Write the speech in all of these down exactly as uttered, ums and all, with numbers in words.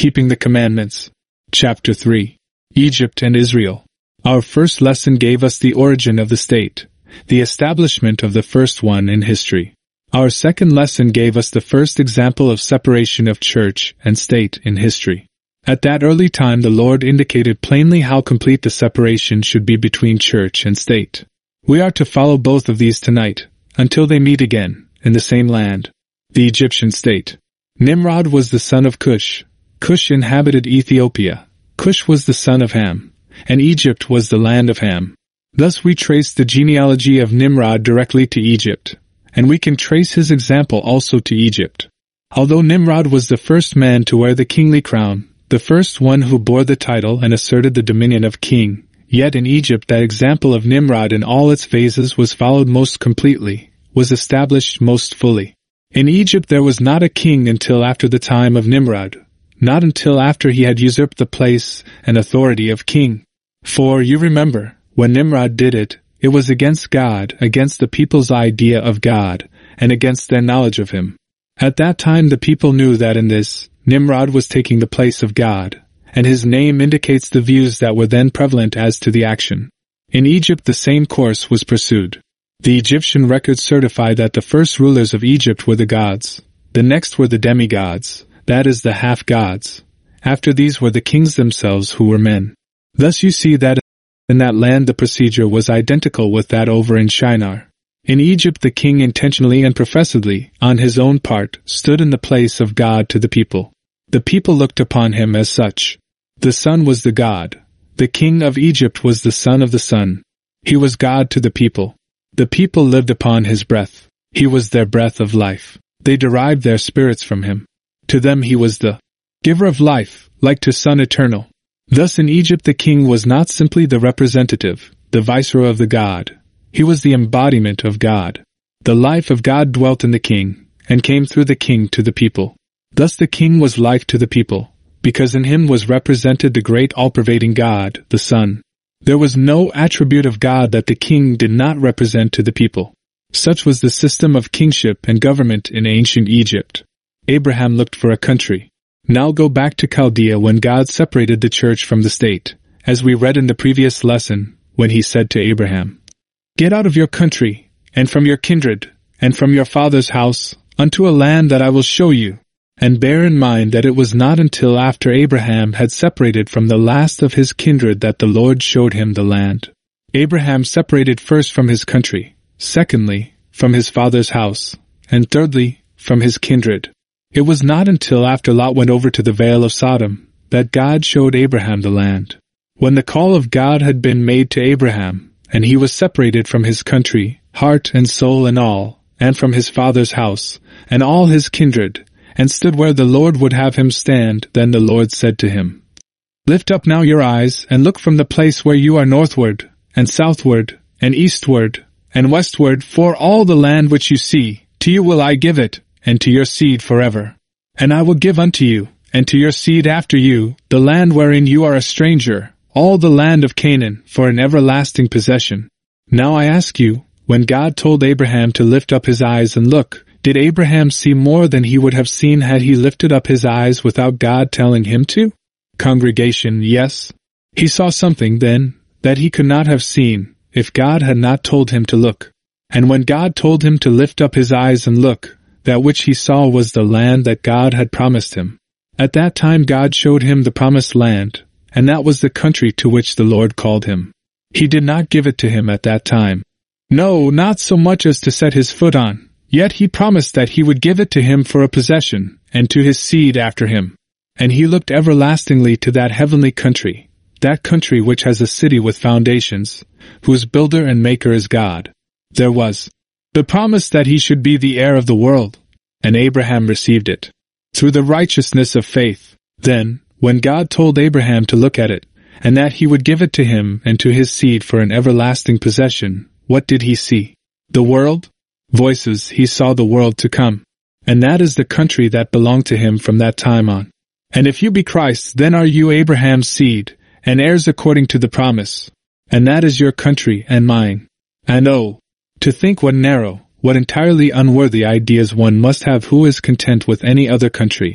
Keeping the Commandments. Chapter three. Egypt and Israel. Our first lesson gave us the origin of the state, the establishment of the first one in history. Our second lesson gave us the first example of separation of church and state in history. At that early time the Lord indicated plainly how complete the separation should be between church and state. We are to follow both of these tonight, until they meet again, in the same land. The Egyptian state. Nimrod was the son of Cush. Cush inhabited Ethiopia. Cush was the son of Ham, and Egypt was the land of Ham. Thus we trace the genealogy of Nimrod directly to Egypt, and we can trace his example also to Egypt. Although Nimrod was the first man to wear the kingly crown, the first one who bore the title and asserted the dominion of king, yet in Egypt that example of Nimrod in all its phases was followed most completely, was established most fully. In Egypt there was not a king until after the time of Nimrod, not until after he had usurped the place and authority of king. For, you remember, when Nimrod did it, it was against God, against the people's idea of God, and against their knowledge of him. At that time the people knew that in this, Nimrod was taking the place of God, and his name indicates the views that were then prevalent as to the action. In Egypt the same course was pursued. The Egyptian records certify that the first rulers of Egypt were the gods. The next were the demigods, that is the half-gods. After these were the kings themselves who were men. Thus you see that in that land the procedure was identical with that over in Shinar. In Egypt the king intentionally and professedly, on his own part, stood in the place of God to the people. The people looked upon him as such. The sun was the god. The king of Egypt was the son of the sun. He was God to the people. The people lived upon his breath. He was their breath of life. They derived their spirits from him. To them he was the giver of life, like to Son Eternal. Thus in Egypt the king was not simply the representative, the viceroy of the god. He was the embodiment of God. The life of God dwelt in the king, and came through the king to the people. Thus the king was life to the people, because in him was represented the great all-pervading God, the Son. There was no attribute of God that the king did not represent to the people. Such was the system of kingship and government in ancient Egypt. Abraham looked for a country. Now go back to Chaldea when God separated the church from the state, as we read in the previous lesson, when he said to Abraham, "Get out of your country, and from your kindred, and from your father's house, unto a land that I will show you." And bear in mind that it was not until after Abraham had separated from the last of his kindred that the Lord showed him the land. Abraham separated first from his country, secondly, from his father's house, and thirdly, from his kindred. It was not until after Lot went over to the Vale of Sodom that God showed Abraham the land. When the call of God had been made to Abraham, and he was separated from his country, heart and soul and all, and from his father's house, and all his kindred, and stood where the Lord would have him stand, then the Lord said to him, "Lift up now your eyes, and look from the place where you are northward, and southward, and eastward, and westward, for all the land which you see, to you will I give it, and to your seed forever. And I will give unto you, and to your seed after you, the land wherein you are a stranger, all the land of Canaan, for an everlasting possession." Now I ask you, when God told Abraham to lift up his eyes and look, did Abraham see more than he would have seen had he lifted up his eyes without God telling him to? Congregation, yes. He saw something, then, that he could not have seen, if God had not told him to look. And when God told him to lift up his eyes and look, that which he saw was the land that God had promised him. At that time God showed him the promised land, and that was the country to which the Lord called him. He did not give it to him at that time. No, not so much as to set his foot on. Yet he promised that he would give it to him for a possession, and to his seed after him. And he looked everlastingly to that heavenly country, that country which has a city with foundations, whose builder and maker is God. There was the promise that he should be the heir of the world, and Abraham received it, through the righteousness of faith. Then, when God told Abraham to look at it, and that he would give it to him and to his seed for an everlasting possession, what did he see? The world? Voices, he saw the world to come. And that is the country that belonged to him from that time on. And if you be Christ, then are you Abraham's seed, and heirs according to the promise. And that is your country and mine. And oh, to think what narrow, what entirely unworthy ideas one must have who is content with any other country,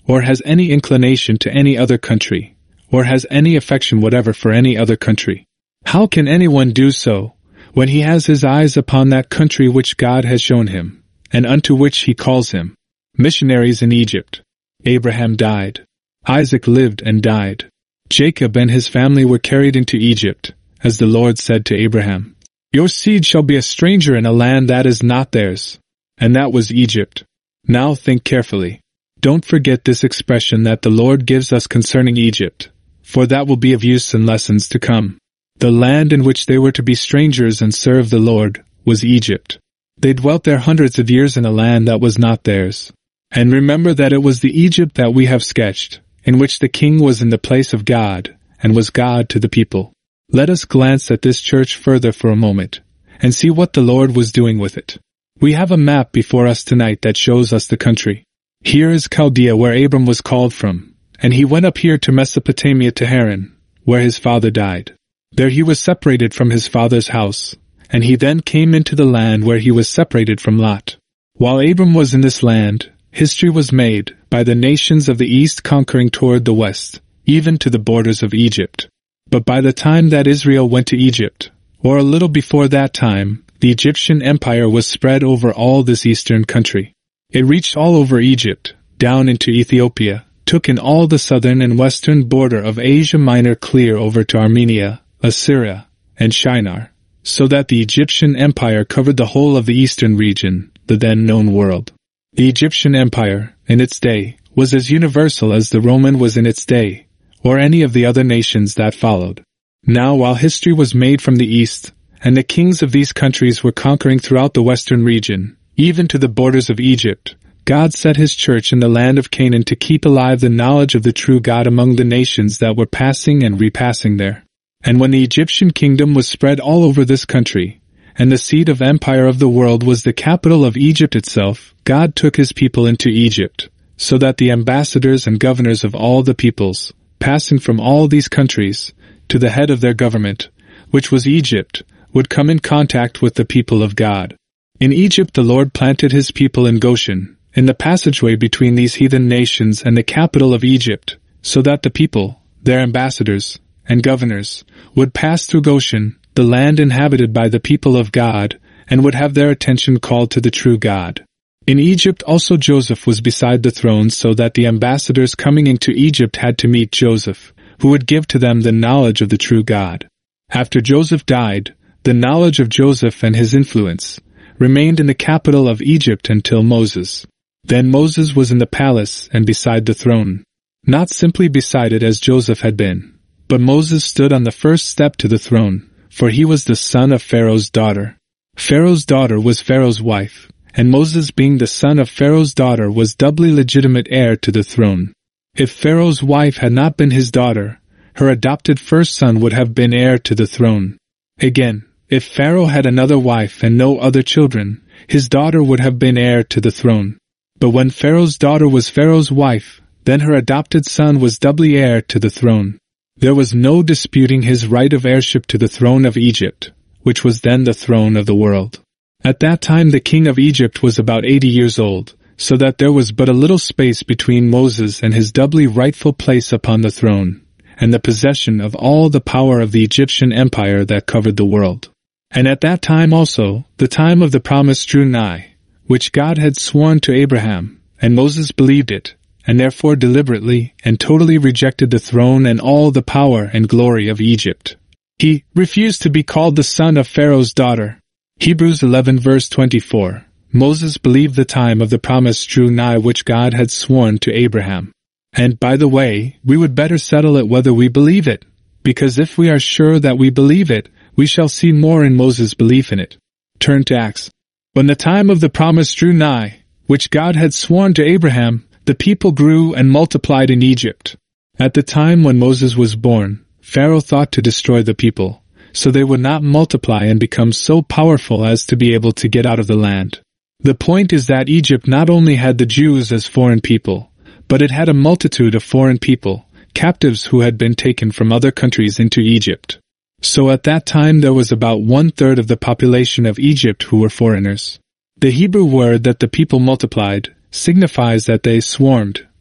or has any inclination to any other country, or has any affection whatever for any other country. How can anyone do so, when he has his eyes upon that country which God has shown him, and unto which he calls him? Missionaries in Egypt. Abraham died. Isaac lived and died. Jacob and his family were carried into Egypt, as the Lord said to Abraham, "Your seed shall be a stranger in a land that is not theirs." And that was Egypt. Now think carefully. Don't forget this expression that the Lord gives us concerning Egypt, for that will be of use in lessons to come. The land in which they were to be strangers and serve the Lord was Egypt. They dwelt there hundreds of years in a land that was not theirs. And remember that it was the Egypt that we have sketched, in which the king was in the place of God, and was God to the people. Let us glance at this church further for a moment, and see what the Lord was doing with it. We have a map before us tonight that shows us the country. Here is Chaldea, where Abram was called from, and he went up here to Mesopotamia to Haran, where his father died. There he was separated from his father's house, and he then came into the land where he was separated from Lot. While Abram was in this land, history was made by the nations of the east conquering toward the west, even to the borders of Egypt. But by the time that Israel went to Egypt, or a little before that time, the Egyptian empire was spread over all this eastern country. It reached all over Egypt, down into Ethiopia, took in all the southern and western border of Asia Minor clear over to Armenia, Assyria, and Shinar, so that the Egyptian empire covered the whole of the eastern region, the then known world. The Egyptian empire, in its day, was as universal as the Roman was in its day, or any of the other nations that followed. Now while history was made from the east, and the kings of these countries were conquering throughout the western region, even to the borders of Egypt, God set his church in the land of Canaan to keep alive the knowledge of the true God among the nations that were passing and repassing there. And when the Egyptian kingdom was spread all over this country, and the seat of empire of the world was the capital of Egypt itself, God took his people into Egypt, so that the ambassadors and governors of all the peoples, passing from all these countries, to the head of their government, which was Egypt, would come in contact with the people of God. In Egypt the Lord planted his people in Goshen, in the passageway between these heathen nations and the capital of Egypt, so that the people, their ambassadors, and governors, would pass through Goshen, the land inhabited by the people of God, and would have their attention called to the true God. In Egypt also Joseph was beside the throne, so that the ambassadors coming into Egypt had to meet Joseph, who would give to them the knowledge of the true God. After Joseph died, the knowledge of Joseph and his influence remained in the capital of Egypt until Moses. Then Moses was in the palace and beside the throne. Not simply beside it as Joseph had been, but Moses stood on the first step to the throne, for he was the son of Pharaoh's daughter. Pharaoh's daughter was Pharaoh's wife, and Moses, being the son of Pharaoh's daughter, was doubly legitimate heir to the throne. If Pharaoh's wife had not been his daughter, her adopted first son would have been heir to the throne. Again, if Pharaoh had another wife and no other children, his daughter would have been heir to the throne. But when Pharaoh's daughter was Pharaoh's wife, then her adopted son was doubly heir to the throne. There was no disputing his right of heirship to the throne of Egypt, which was then the throne of the world. At that time the king of Egypt was about eighty years old, so that there was but a little space between Moses and his doubly rightful place upon the throne, and the possession of all the power of the Egyptian empire that covered the world. And at that time also, the time of the promise drew nigh, which God had sworn to Abraham, and Moses believed it, and therefore deliberately and totally rejected the throne and all the power and glory of Egypt. He refused to be called the son of Pharaoh's daughter. Hebrews eleven verse twenty-four. Moses believed the time of the promise drew nigh which God had sworn to Abraham. And, by the way, we would better settle it whether we believe it, because if we are sure that we believe it, we shall see more in Moses' belief in it. Turn to Acts. When the time of the promise drew nigh, which God had sworn to Abraham, the people grew and multiplied in Egypt. At the time when Moses was born, Pharaoh thought to destroy the people, so they would not multiply and become so powerful as to be able to get out of the land. The point is that Egypt not only had the Jews as foreign people, but it had a multitude of foreign people, captives who had been taken from other countries into Egypt. So at that time there was about one-third of the population of Egypt who were foreigners. The Hebrew word that the people multiplied signifies that they swarmed,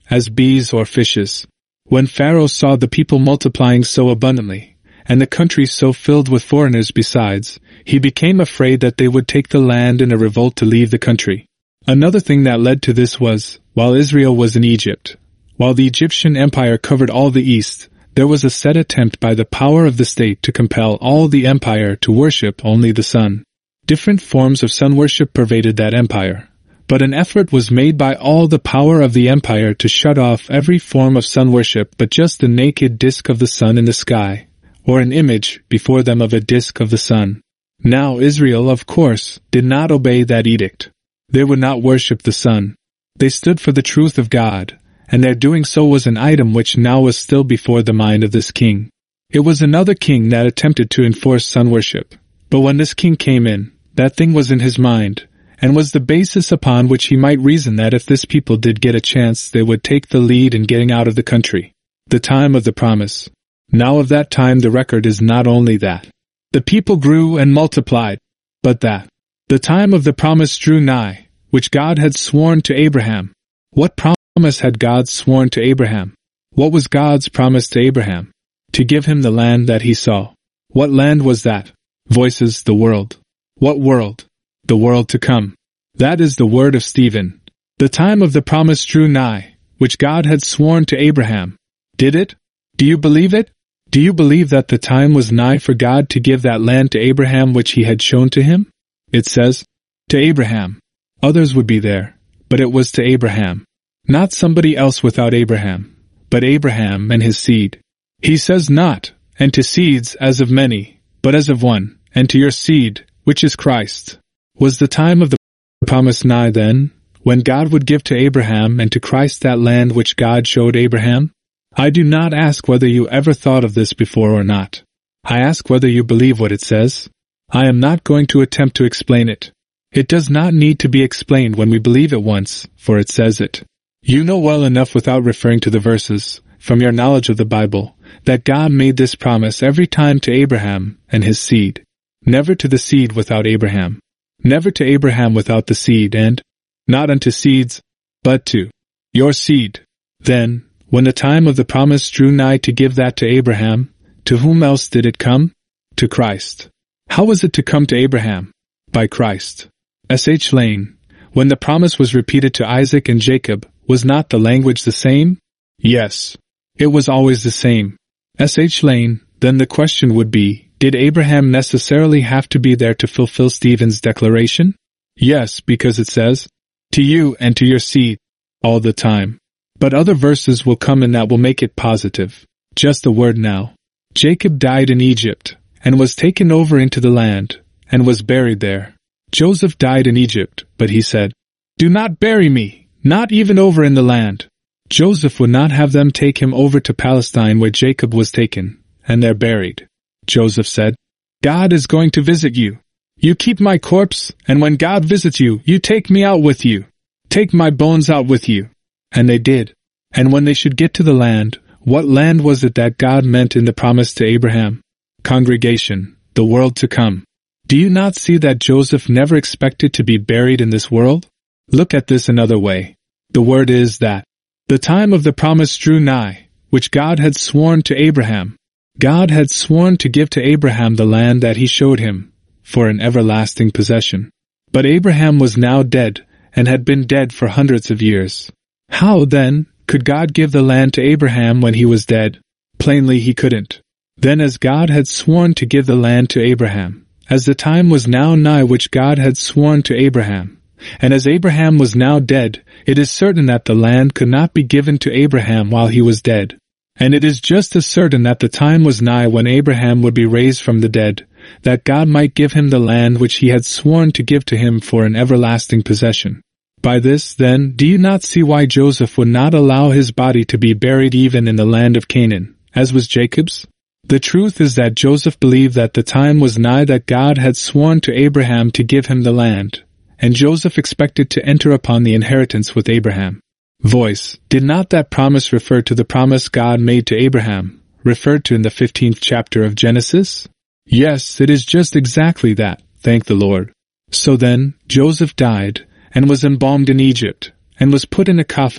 as bees or fishes. When Pharaoh saw the people multiplying so abundantly, and the country so filled with foreigners besides, he became afraid that they would take the land in a revolt to leave the country. Another thing that led to this was, while Israel was in Egypt, while the Egyptian empire covered all the east, there was a set attempt by the power of the state to compel all the empire to worship only the sun. Different forms of sun worship pervaded that empire, but an effort was made by all the power of the empire to shut off every form of sun worship but just the naked disk of the sun in the sky, or an image before them of a disk of the sun. Now Israel, of course, did not obey that edict. They would not worship the sun. They stood for the truth of God, and their doing so was an item which now was still before the mind of this king. It was another king that attempted to enforce sun worship, but when this king came in, that thing was in his mind, and was the basis upon which he might reason that if this people did get a chance they would take the lead in getting out of the country. The time of the promise. Now of that time the record is not only that the people grew and multiplied, but that the time of the promise drew nigh, which God had sworn to Abraham. What promise had God sworn to Abraham? What was God's promise to Abraham? To give him the land that he saw. What land was that? Voices, the world. What world? The world to come. That is the word of Stephen. The time of the promise drew nigh, which God had sworn to Abraham. Did it? Do you believe it? Do you believe that the time was nigh for God to give that land to Abraham which he had shown to him? It says, to Abraham. Others would be there, but it was to Abraham. Not somebody else without Abraham, but Abraham and his seed. He says not, and to seeds as of many, but as of one, and to your seed, which is Christ. Was the time of the promise nigh then, when God would give to Abraham and to Christ that land which God showed Abraham? I do not ask whether you ever thought of this before or not. I ask whether you believe what it says. I am not going to attempt to explain it. It does not need to be explained when we believe it once, for it says it. You know well enough without referring to the verses, from your knowledge of the Bible, that God made this promise every time to Abraham and his seed. Never to the seed without Abraham. Never to Abraham without the seed, and not unto seeds, but to your seed. Then, when the time of the promise drew nigh to give that to Abraham, to whom else did it come? To Christ. How was it to come to Abraham? By Christ. S H Lane. When the promise was repeated to Isaac and Jacob, was not the language the same? Yes. It was always the same. S H Lane. Then the question would be, did Abraham necessarily have to be there to fulfill Stephen's declaration? Yes, because it says, to you and to your seed, all the time. But other verses will come in that will make it positive. Just a word now. Jacob died in Egypt, and was taken over into the land, and was buried there. Joseph died in Egypt, but he said, do not bury me, not even over in the land. Joseph would not have them take him over to Palestine where Jacob was taken, and there buried. Joseph said, God is going to visit you. You keep my corpse, and when God visits you, you take me out with you. Take my bones out with you. And they did. And when they should get to the land, what land was it that God meant in the promise to Abraham? Congregation, the world to come. Do you not see that Joseph never expected to be buried in this world? Look at this another way. The word is that the time of the promise drew nigh, which God had sworn to Abraham. God had sworn to give to Abraham the land that he showed him, for an everlasting possession. But Abraham was now dead, and had been dead for hundreds of years. How, then, could God give the land to Abraham when he was dead? Plainly he couldn't. Then as God had sworn to give the land to Abraham, as the time was now nigh which God had sworn to Abraham, and as Abraham was now dead, it is certain that the land could not be given to Abraham while he was dead. And it is just as certain that the time was nigh when Abraham would be raised from the dead, that God might give him the land which he had sworn to give to him for an everlasting possession. By this, then, do you not see why Joseph would not allow his body to be buried even in the land of Canaan, as was Jacob's? The truth is that Joseph believed that the time was nigh that God had sworn to Abraham to give him the land, and Joseph expected to enter upon the inheritance with Abraham. Voice, did not that promise refer to the promise God made to Abraham, referred to in the fifteenth chapter of Genesis? Yes, it is just exactly that, thank the Lord. So then, Joseph died, and was embalmed in Egypt, and was put in a coffin,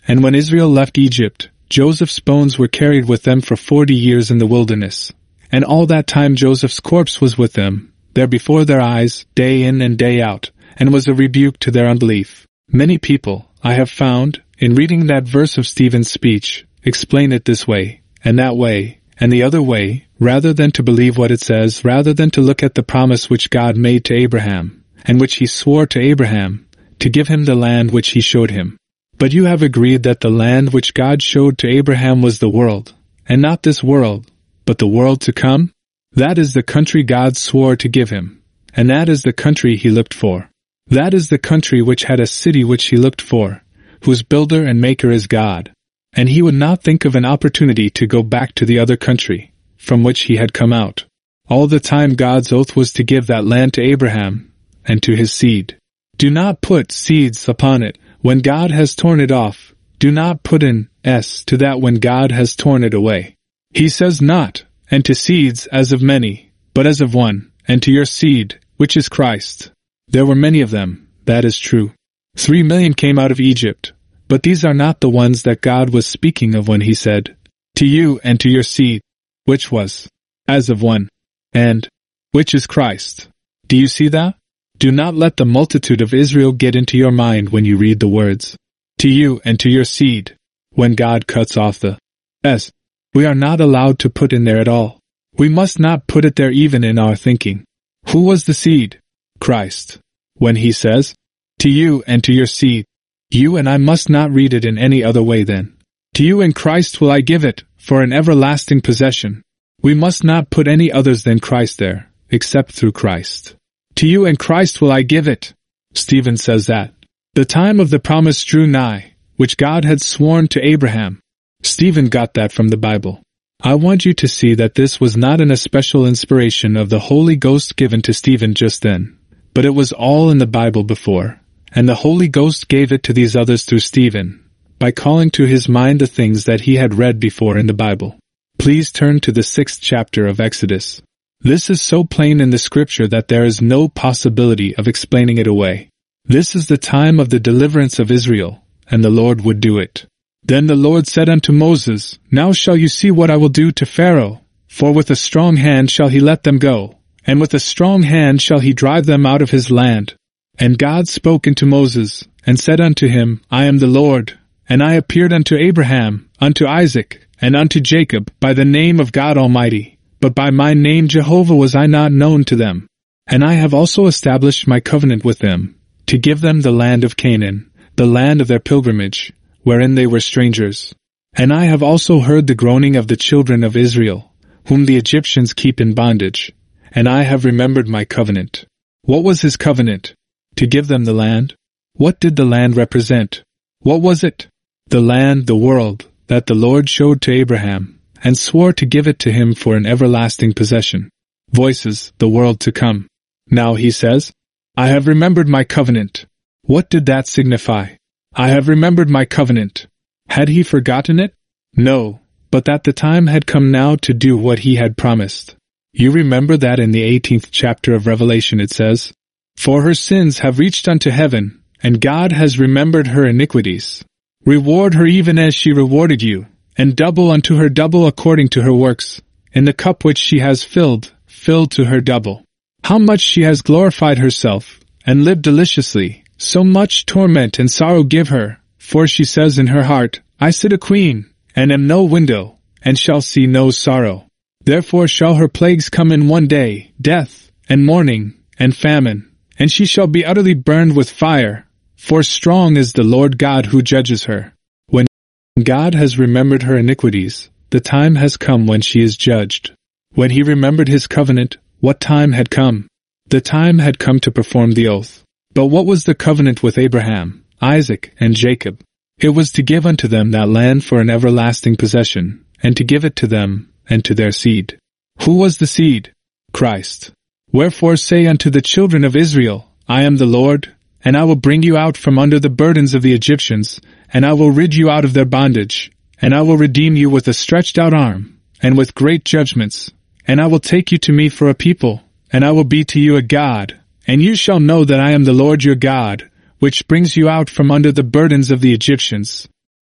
And when Israel left Egypt, Joseph's bones were carried with them for forty years in the wilderness. And all that time Joseph's corpse was with them, there before their eyes, day in and day out, and was a rebuke to their unbelief. Many people, I have found, in reading that verse of Stephen's speech, explain it this way, and that way, and the other way, rather than to believe what it says, rather than to look at the promise which God made to Abraham, and which he swore to Abraham, to give him the land which he showed him. But you have agreed that the land which God showed to Abraham was the world, and not this world, but the world to come? That is the country God swore to give him, and that is the country he looked for. That is the country which had a city which he looked for, whose builder and maker is God. And he would not think of an opportunity to go back to the other country, from which he had come out. All the time God's oath was to give that land to Abraham, and to his seed. Do not put seeds upon it when God has torn it off. Do not put an S to that when God has torn it away. He says not, and to seeds as of many, but as of one, and to your seed, which is Christ. There were many of them, that is true. Three million came out of Egypt, but these are not the ones that God was speaking of when he said, to you and to your seed, which was, as of one, and, which is Christ. Do you see that? Do not let the multitude of Israel get into your mind when you read the words, to you and to your seed, when God cuts off the S. We are not allowed to put in there at all. We must not put it there even in our thinking. Who was the seed? Christ. When he says, to you and to your seed, you and I must not read it in any other way then. To you and Christ will I give it, for an everlasting possession. We must not put any others than Christ there, except through Christ. To you and Christ will I give it. Stephen says that. The time of the promise drew nigh, which God had sworn to Abraham. Stephen got that from the Bible. I want you to see that this was not an especial inspiration of the Holy Ghost given to Stephen just then, but it was all in the Bible before, and the Holy Ghost gave it to these others through Stephen, by calling to his mind the things that he had read before in the Bible. Please turn to the sixth chapter of Exodus. This is so plain in the scripture that there is no possibility of explaining it away. This is the time of the deliverance of Israel, and the Lord would do it. Then the Lord said unto Moses, Now shall you see what I will do to Pharaoh, for with a strong hand shall he let them go, and with a strong hand shall he drive them out of his land. And God spoke unto Moses, and said unto him, I am the Lord, and I appeared unto Abraham, unto Isaac, and unto Jacob by the name of God Almighty, but by my name Jehovah was I not known to them. And I have also established my covenant with them, to give them the land of Canaan, the land of their pilgrimage, wherein they were strangers. And I have also heard the groaning of the children of Israel, whom the Egyptians keep in bondage, and I have remembered my covenant. What was his covenant? To give them the land. What did the land represent? What was it? The land, the world, that the Lord showed to Abraham, and swore to give it to him for an everlasting possession. Voices, the world to come. Now he says, I have remembered my covenant. What did that signify? I have remembered my covenant. Had he forgotten it? No, but that the time had come now to do what he had promised. You remember that in the eighteenth chapter of Revelation it says, For her sins have reached unto heaven, and God has remembered her iniquities. Reward her even as she rewarded you, and double unto her double according to her works. In the cup which she has filled, fill to her double. How much she has glorified herself, and lived deliciously, so much torment and sorrow give her, for she says in her heart, I sit a queen, and am no window, and shall see no sorrow. Therefore shall her plagues come in one day, death, and mourning, and famine, and she shall be utterly burned with fire, for strong is the Lord God who judges her. When God has remembered her iniquities, the time has come when she is judged. When he remembered his covenant, what time had come? The time had come to perform the oath. But what was the covenant with Abraham, Isaac, and Jacob? It was to give unto them that land for an everlasting possession, and to give it to them, and to their seed. Who was the seed? Christ. Wherefore say unto the children of Israel, I am the Lord, and I will bring you out from under the burdens of the Egyptians, and I will rid you out of their bondage, and I will redeem you with a stretched out arm, and with great judgments, and I will take you to me for a people, and I will be to you a God. And you shall know that I am the Lord your God, which brings you out from under the burdens of the Egyptians.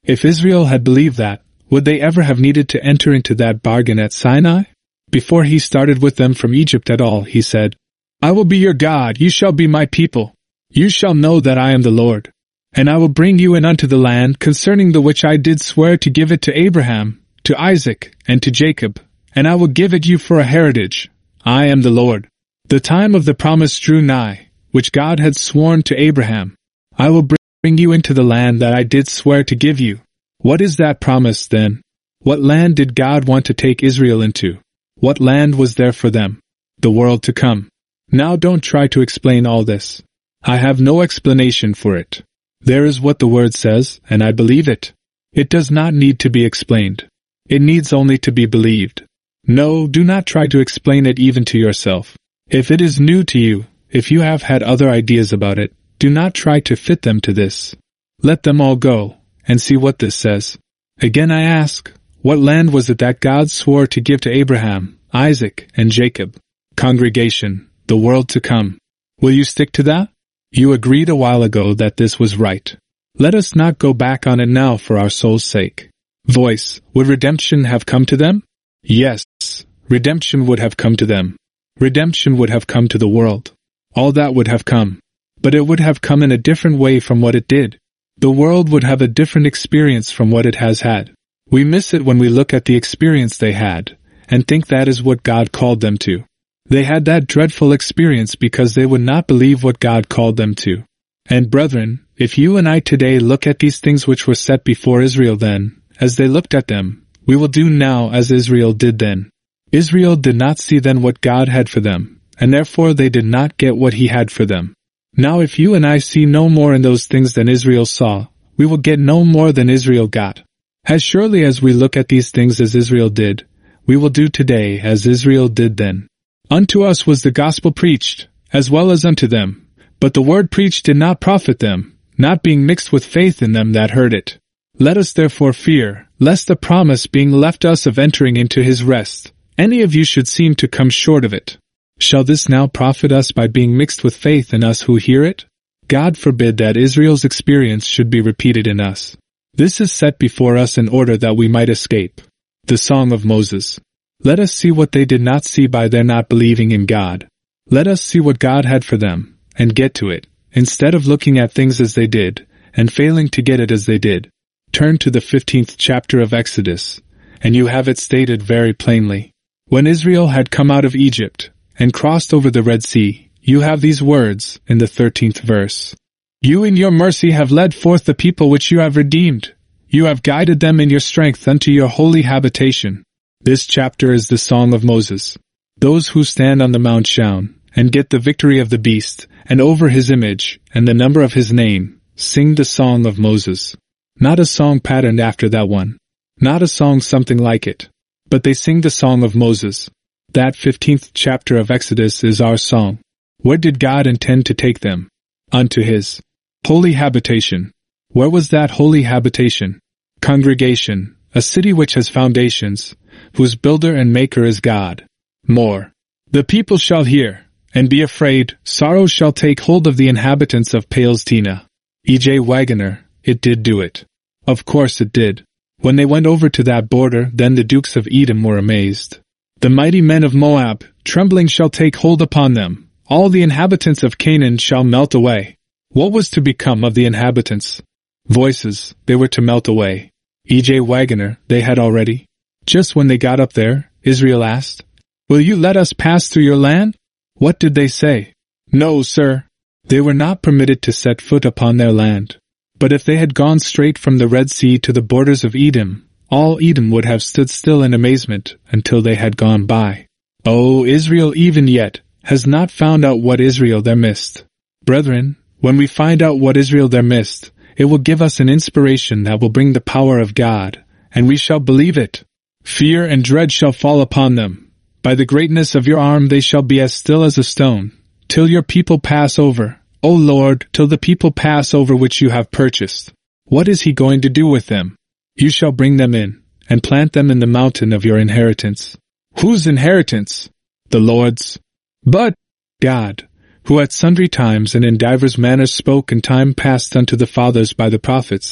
If Israel had believed that, would they ever have needed to enter into that bargain at Sinai? Before he started with them from Egypt at all, he said, I will be your God, you shall be my people. You shall know that I am the Lord. And I will bring you in unto the land concerning the which I did swear to give it to Abraham, to Isaac, and to Jacob, and I will give it you for a heritage. I am the Lord. The time of the promise drew nigh, which God had sworn to Abraham. I will bring you into the land that I did swear to give you. What is that promise, then? What land did God want to take Israel into? What land was there for them? The world to come. Now don't try to explain all this. I have no explanation for it. There is what the word says, and I believe it. It does not need to be explained. It needs only to be believed. No, do not try to explain it even to yourself. If it is new to you, if you have had other ideas about it, do not try to fit them to this. Let them all go, and see what this says. Again I ask, what land was it that God swore to give to Abraham, Isaac, and Jacob? Congregation, the world to come. Will you stick to that? You agreed a while ago that this was right. Let us not go back on it now for our soul's sake. Voice, would redemption have come to them? Yes, redemption would have come to them. Redemption would have come to the world. All that would have come. But it would have come in a different way from what it did. The world would have a different experience from what it has had. We miss it when we look at the experience they had, and think that is what God called them to. They had that dreadful experience because they would not believe what God called them to. And brethren, if you and I today look at these things which were set before Israel then, as they looked at them, we will do now as Israel did then. Israel did not see then what God had for them, and therefore they did not get what he had for them. Now if you and I see no more in those things than Israel saw, we will get no more than Israel got. As surely as we look at these things as Israel did, we will do today as Israel did then. Unto us was the gospel preached, as well as unto them, but the word preached did not profit them, not being mixed with faith in them that heard it. Let us therefore fear, lest the promise being left us of entering into his rest, any of you should seem to come short of it. Shall this now profit us by being mixed with faith in us who hear it? God forbid that Israel's experience should be repeated in us. This is set before us in order that we might escape. The Song of Moses. Let us see what they did not see by their not believing in God. Let us see what God had for them, and get to it, instead of looking at things as they did, and failing to get it as they did. Turn to the fifteenth chapter of Exodus, and you have it stated very plainly. When Israel had come out of Egypt, and crossed over the Red Sea, you have these words in the thirteenth verse. You in your mercy have led forth the people which you have redeemed. You have guided them in your strength unto your holy habitation. This chapter is the Song of Moses. Those who stand on the Mount Shaun, and get the victory of the beast, and over his image, and the number of his name, sing the Song of Moses. Not a song patterned after that one. Not a song something like it. But they sing the Song of Moses. That fifteenth chapter of Exodus is our song. Where did God intend to take them? Unto his holy habitation. Where was that holy habitation? Congregation, a city which has foundations, whose builder and maker is God. More. The people shall hear, and be afraid, sorrow shall take hold of the inhabitants of Palestina. E J Wagoner, it did do it. Of course it did. When they went over to that border, then the dukes of Edom were amazed. The mighty men of Moab, trembling shall take hold upon them. All the inhabitants of Canaan shall melt away. What was to become of the inhabitants? Voices, they were to melt away. E J Wagoner, they had already. Just when they got up there, Israel asked, Will you let us pass through your land? What did they say? No, sir. They were not permitted to set foot upon their land. But if they had gone straight from the Red Sea to the borders of Edom, all Edom would have stood still in amazement until they had gone by. Oh, Israel even yet has not found out what Israel there missed. Brethren, when we find out what Israel there missed, it will give us an inspiration that will bring the power of God, and we shall believe it. Fear and dread shall fall upon them. By the greatness of your arm they shall be as still as a stone, till your people pass over, O Lord, till the people pass over which you have purchased. What is he going to do with them? You shall bring them in, and plant them in the mountain of your inheritance. Whose inheritance? The Lord's. But God, who at sundry times and in divers manners spoke in time past unto the fathers by the prophets,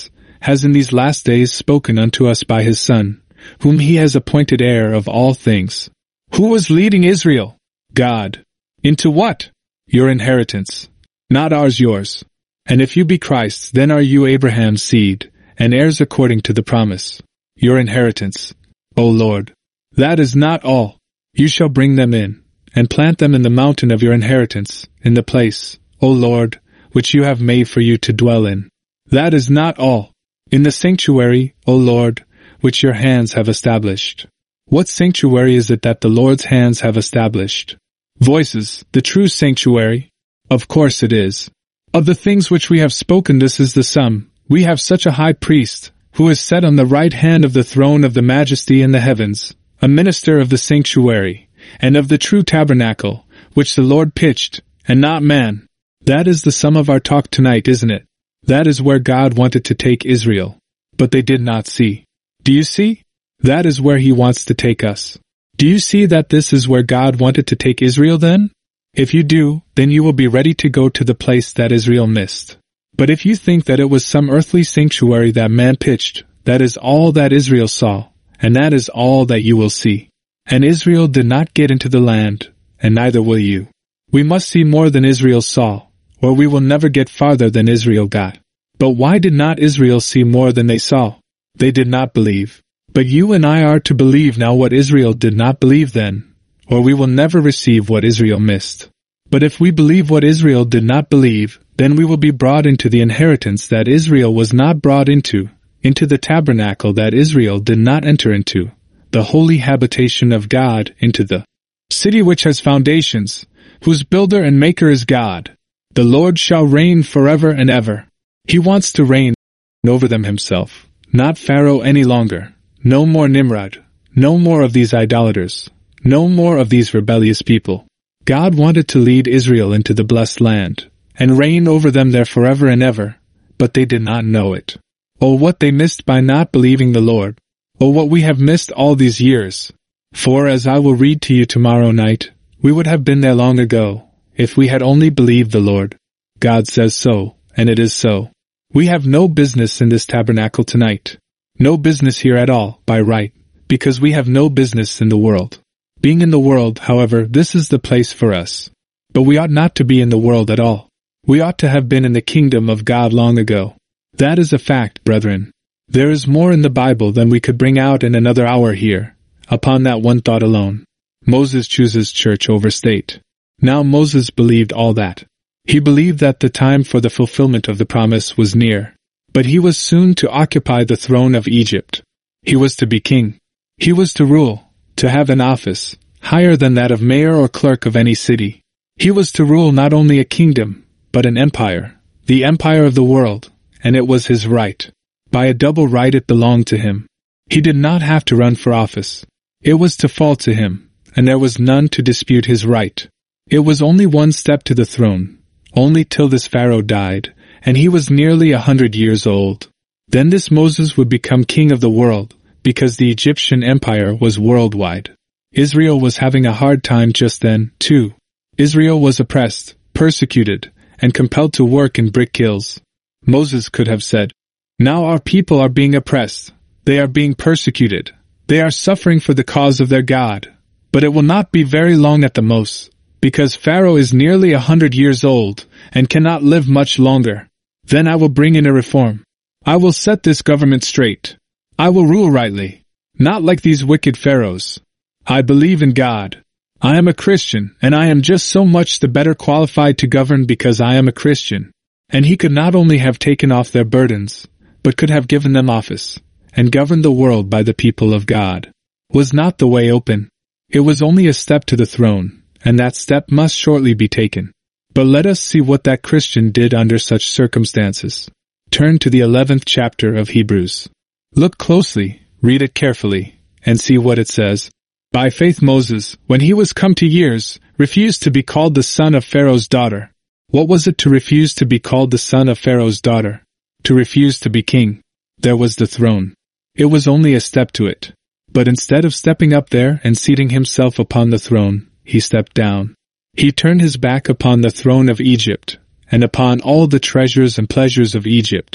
has in these last days spoken unto us by his Son, whom he has appointed heir of all things. Who was leading Israel? God. Into what? Your inheritance. Not ours, yours. And if you be Christ's, then are you Abraham's seed, and heirs according to the promise. Your inheritance, O Lord. That is not all. You shall bring them in, and plant them in the mountain of your inheritance, in the place, O Lord, which you have made for you to dwell in. That is not all. In the sanctuary, O Lord, which your hands have established. What sanctuary is it that the Lord's hands have established? Voices, the true sanctuary? Of course it is. Of the things which we have spoken, this is the sum. We have such a high priest, who is set on the right hand of the throne of the majesty in the heavens, a minister of the sanctuary, and of the true tabernacle, which the Lord pitched, and not man. That is the sum of our talk tonight, isn't it? That is where God wanted to take Israel. But they did not see. Do you see? That is where he wants to take us. Do you see that this is where God wanted to take Israel then? If you do, then you will be ready to go to the place that Israel missed. But if you think that it was some earthly sanctuary that man pitched, that is all that Israel saw, and that is all that you will see. And Israel did not get into the land, and neither will you. We must see more than Israel saw, or we will never get farther than Israel got. But why did not Israel see more than they saw? They did not believe. But you and I are to believe now what Israel did not believe then, or we will never receive what Israel missed. But if we believe what Israel did not believe, then we will be brought into the inheritance that Israel was not brought into, into the tabernacle that Israel did not enter into, the holy habitation of God, into the city which has foundations, whose builder and maker is God. The Lord shall reign forever and ever. He wants to reign over them himself, not Pharaoh any longer. No more Nimrod, no more of these idolaters, no more of these rebellious people. God wanted to lead Israel into the blessed land, and reign over them there forever and ever, but they did not know it. Oh, what they missed by not believing the Lord! Oh, what we have missed all these years! For, as I will read to you tomorrow night, we would have been there long ago, if we had only believed the Lord. God says so, and it is so. We have no business in this tabernacle tonight. No business here at all, by right, because we have no business in the world. Being in the world, however, this is the place for us. But we ought not to be in the world at all. We ought to have been in the kingdom of God long ago. That is a fact, brethren. There is more in the Bible than we could bring out in another hour here, upon that one thought alone. Moses chooses church over state. Now Moses believed all that. He believed that the time for the fulfillment of the promise was near. But he was soon to occupy the throne of Egypt. He was to be king. He was to rule, to have an office, higher than that of mayor or clerk of any city. He was to rule not only a kingdom, but an empire, the empire of the world, and it was his right. By a double right it belonged to him. He did not have to run for office. It was to fall to him, and there was none to dispute his right. It was only one step to the throne, only till this Pharaoh died, and he was nearly a hundred years old. Then this Moses would become king of the world, because the Egyptian empire was worldwide. Israel was having a hard time just then, too. Israel was oppressed, persecuted, and compelled to work in brick kilns. Moses could have said, "Now our people are being oppressed. They are being persecuted. They are suffering for the cause of their God. But it will not be very long at the most, because Pharaoh is nearly a hundred years old, and cannot live much longer. Then I will bring in a reform. I will set this government straight. I will rule rightly, not like these wicked pharaohs. I believe in God. I am a Christian, and I am just so much the better qualified to govern because I am a Christian." And he could not only have taken off their burdens, but could have given them office, and governed the world by the people of God. Was not the way open? It was only a step to the throne, and that step must shortly be taken. But let us see what that Christian did under such circumstances. Turn to the eleventh chapter of Hebrews. Look closely, read it carefully, and see what it says. By faith Moses, when he was come to years, refused to be called the son of Pharaoh's daughter. What was it to refuse to be called the son of Pharaoh's daughter? To refuse to be king. There was the throne. It was only a step to it. But instead of stepping up there and seating himself upon the throne, he stepped down. He turned his back upon the throne of Egypt, and upon all the treasures and pleasures of Egypt,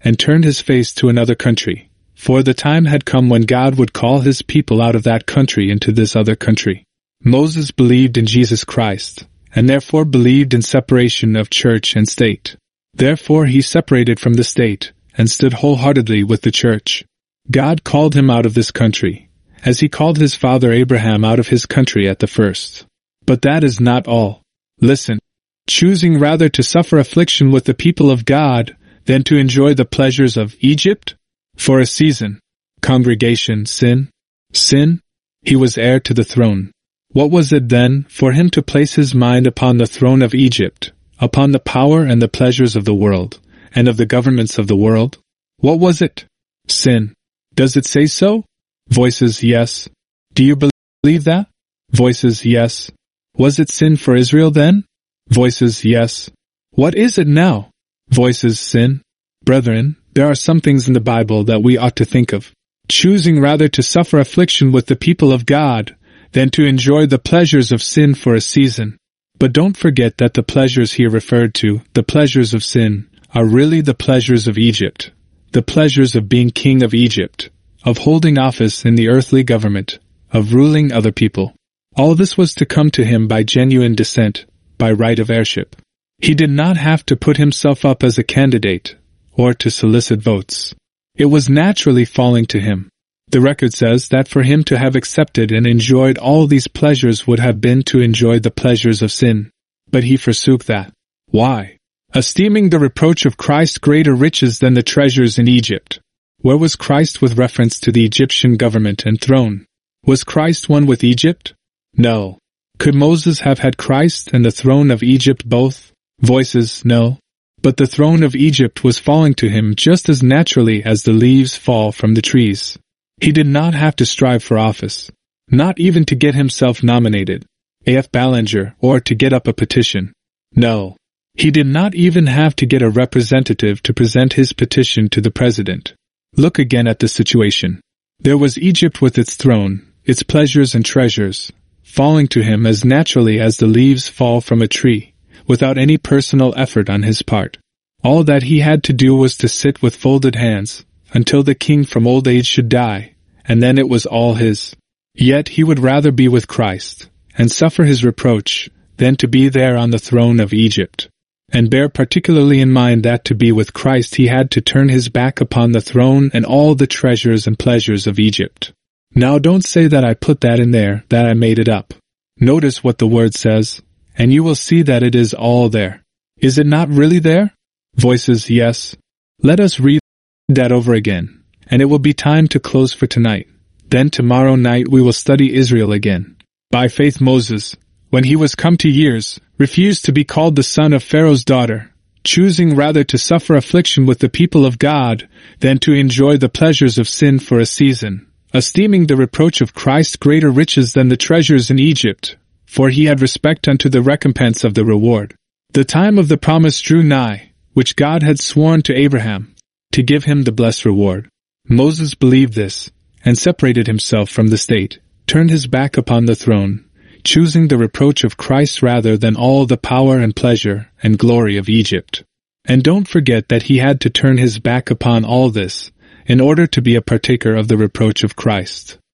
and turned his face to another country, for the time had come when God would call his people out of that country into this other country. Moses believed in Jesus Christ, and therefore believed in separation of church and state. Therefore he separated from the state, and stood wholeheartedly with the church. God called him out of this country, as he called his father Abraham out of his country at the first. But that is not all. Listen. Choosing rather to suffer affliction with the people of God than to enjoy the pleasures of Egypt? For a season. Congregation, sin? Sin? He was heir to the throne. What was it then for him to place his mind upon the throne of Egypt, upon the power and the pleasures of the world, and of the governments of the world? What was it? Sin. Does it say so? Voices, yes. Do you believe that? Voices, yes. Was it sin for Israel then? Voices, yes. What is it now? Voices, sin. Brethren, there are some things in the Bible that we ought to think of. Choosing rather to suffer affliction with the people of God than to enjoy the pleasures of sin for a season. But don't forget that the pleasures here referred to, the pleasures of sin, are really the pleasures of Egypt, the pleasures of being king of Egypt, of holding office in the earthly government, of ruling other people. All this was to come to him by genuine descent, by right of heirship. He did not have to put himself up as a candidate, or to solicit votes. It was naturally falling to him. The record says that for him to have accepted and enjoyed all these pleasures would have been to enjoy the pleasures of sin. But he forsook that. Why? Esteeming the reproach of Christ greater riches than the treasures in Egypt. Where was Christ with reference to the Egyptian government and throne? Was Christ one with Egypt? No. Could Moses have had Christ and the throne of Egypt both? Voices, no. But the throne of Egypt was falling to him just as naturally as the leaves fall from the trees. He did not have to strive for office, not even to get himself nominated, A F Ballinger, or to get up a petition. No. He did not even have to get a representative to present his petition to the president. Look again at the situation. There was Egypt with its throne, its pleasures and treasures, falling to him as naturally as the leaves fall from a tree, without any personal effort on his part. All that he had to do was to sit with folded hands, until the king from old age should die, and then it was all his. Yet he would rather be with Christ, and suffer his reproach, than to be there on the throne of Egypt. And bear particularly in mind that to be with Christ he had to turn his back upon the throne and all the treasures and pleasures of Egypt. Now don't say that I put that in there, that I made it up. Notice what the word says, and you will see that it is all there. Is it not really there? Voices, yes. Let us read that over again, and it will be time to close for tonight. Then tomorrow night we will study Israel again. By faith Moses, when he was come to years, refused to be called the son of Pharaoh's daughter, choosing rather to suffer affliction with the people of God than to enjoy the pleasures of sin for a season, esteeming the reproach of Christ greater riches than the treasures in Egypt, for he had respect unto the recompense of the reward. The time of the promise drew nigh, which God had sworn to Abraham, to give him the blessed reward. Moses believed this, and separated himself from the state, turned his back upon the throne, choosing the reproach of Christ rather than all the power and pleasure and glory of Egypt. And don't forget that he had to turn his back upon all this, in order to be a partaker of the reproach of Christ.